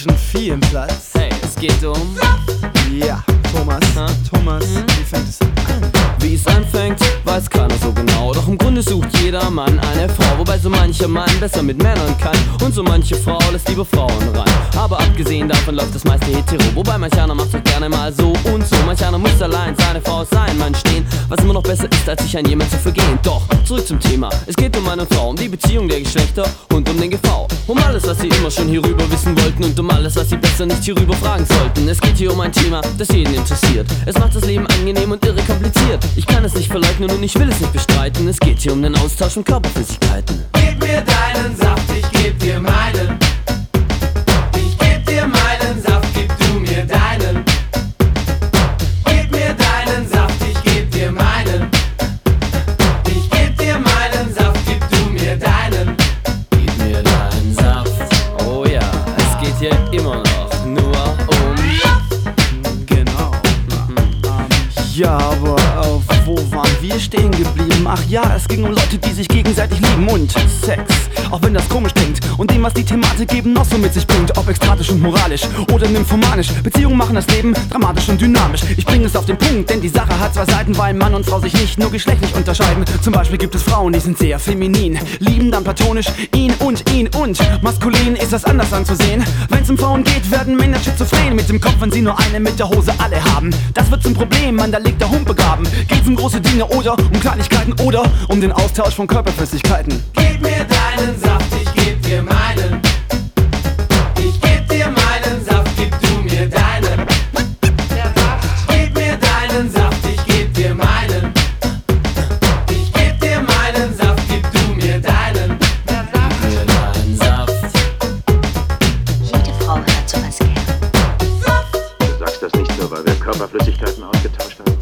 schon viel im Platz. Hey, es geht um... Ja, Thomas, wie fängt es an? Wie es anfängt, weiß keiner so genau. Doch im Grunde sucht jeder Mann eine Frau, wobei so mancher Mann besser mit Männern kann und so manche Frau lässt lieber Frauen ran. Aber abgesehen davon läuft das meiste hetero, wobei manch einer macht doch gerne mal so und so. Manch einer muss allein seine Frau aus seinem Mann stehen, was immer noch besser ist, als sich an jemand zu vergehen. Doch, zurück zum Thema. Es geht um Mann und Frau, um die Beziehung der Geschlechter und um den GV. Um alles, was sie immer schon hierüber wissen wollten und um alles, was sie besser nicht hierüber fragen sollten. Es geht hier um ein Thema, das jeden interessiert. Es macht das Leben angenehm und irre kompliziert. Ich kann es nicht verleugnen und ich will es nicht bestreiten. Es geht hier um den Austausch von Körperflüssigkeiten. Gib mir deinen Saft, ich geb dir meinen. Ich geb dir meinen Saft, gib du mir deinen. Gib mir deinen Saft, ich geb dir meinen. Ich geb dir meinen Saft, gib du mir deinen. Gib mir deinen Saft. Oh ja, es geht hier immer noch nur um... Genau. Ja, aber wo waren wir stehen geblieben? Ach ja, es ging um Leute, die sich gegenseitig lieben und Sex. Auch wenn das komisch klingt und dem, was die Thematik eben noch so mit sich bringt. Ob ekstatisch und moralisch oder nymphomanisch. Beziehungen machen das Leben dramatisch und dynamisch. Ich bringe es auf den Punkt, denn die Sache hat zwei Seiten, weil Mann und Frau sich nicht nur geschlechtlich unterscheiden. Zum Beispiel gibt es Frauen, die sind sehr feminin, lieben dann platonisch ihn und maskulin ist das anders anzusehen. Wenn's um Frauen geht, werden Männer schizophren mit dem Kopf, wenn sie nur eine mit der Hose alle haben. Das wird zum Problem, Mann, da liegt der Hund begraben. Geht's um große Dinge oder um Kleinigkeiten oder um den Austausch von Körperflüssigkeiten. Gib mir deinen Saft, ich geb dir meinen. Ich geb dir meinen Saft, gib du mir deinen. Gib mir deinen Saft, ich geb dir meinen. Ich geb dir meinen Saft, gib du mir deinen. Gib mir deinen Saft. Jede Frau hört sowas gern. Du sagst das nicht nur, weil wir Körperflüssigkeiten ausgetauscht haben.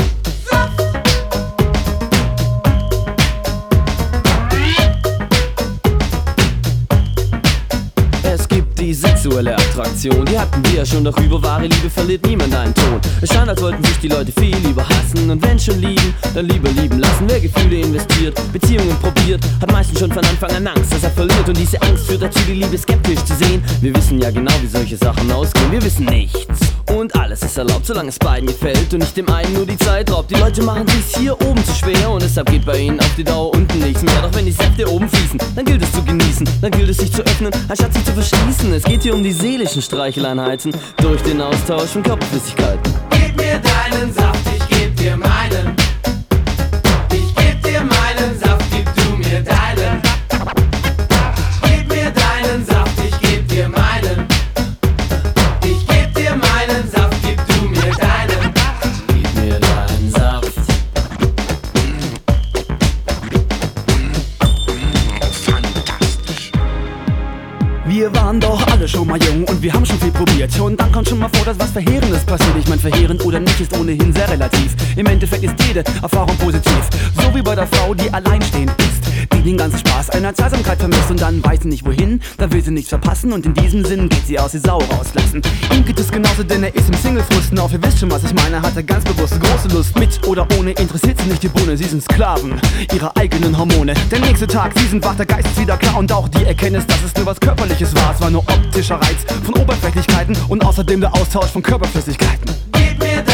Es gibt die sexuelle Attraktion, die hatten wir ja schon, doch über wahre Liebe verliert niemand einen Ton. Es scheint, als wollten sich die Leute viel lieber hassen und wenn schon lieben, dann lieber lieben lassen. Wer Gefühle investiert, Beziehungen probiert, hat meistens schon von Anfang an Angst, dass er verliert und diese Angst führt dazu, die Liebe skeptisch zu sehen. Wir wissen ja genau, wie solche Sachen ausgehen, wir wissen nichts. Und alles ist erlaubt, solange es beiden gefällt und nicht dem einen nur die Zeit raubt. Die Leute machen sich's hier oben zu schwer und deshalb geht bei ihnen auf die Dauer unten nichts mehr. Doch wenn die Säfte oben fließen, dann gilt es zu genießen, dann gilt es sich zu öffnen, anstatt sich zu verschließen. Es geht hier um die seelischen Streicheleinheiten durch den Austausch von Körperflüssigkeiten. Gib mir deinen Saft, ich geb dir meinen. Ich geb dir meinen Saft, gib du mir deinen. Gib mir deinen Saft, ich geb dir meinen. Ich geb dir meinen Saft, gib du mir deinen. Gib mir deinen Saft. Wir waren doch alle schon mal jung und wir haben schon viel probiert. Und dann kommt schon mal vor, dass was Verheerendes passiert. Ich mein, verheerend oder nicht ist ohnehin sehr relativ. Im Endeffekt ist jede Erfahrung positiv. So wie bei der Frau, die alleinstehend ist, die den ganzen Spaß einer Zweisamkeit vermisst und dann weiß sie nicht wohin, dann will sie nichts verpassen und in diesem Sinn geht sie aus, die Sau rauslassen. Ihm geht es genauso, denn er ist im Single-Frusten. Auch ihr wisst schon, was ich meine, hat er ganz bewusst große Lust. Mit oder ohne interessiert sie nicht die Bohne, sie sind Sklaven ihrer eigenen Hormone. Der nächste Tag, sie sind wach, der Geist ist wieder klar und auch die Erkenntnis, dass es nur was Körperliches war nur optischer Reiz von Oberflächlichkeiten und außerdem der Austausch von Körperflüssigkeiten. Gib mir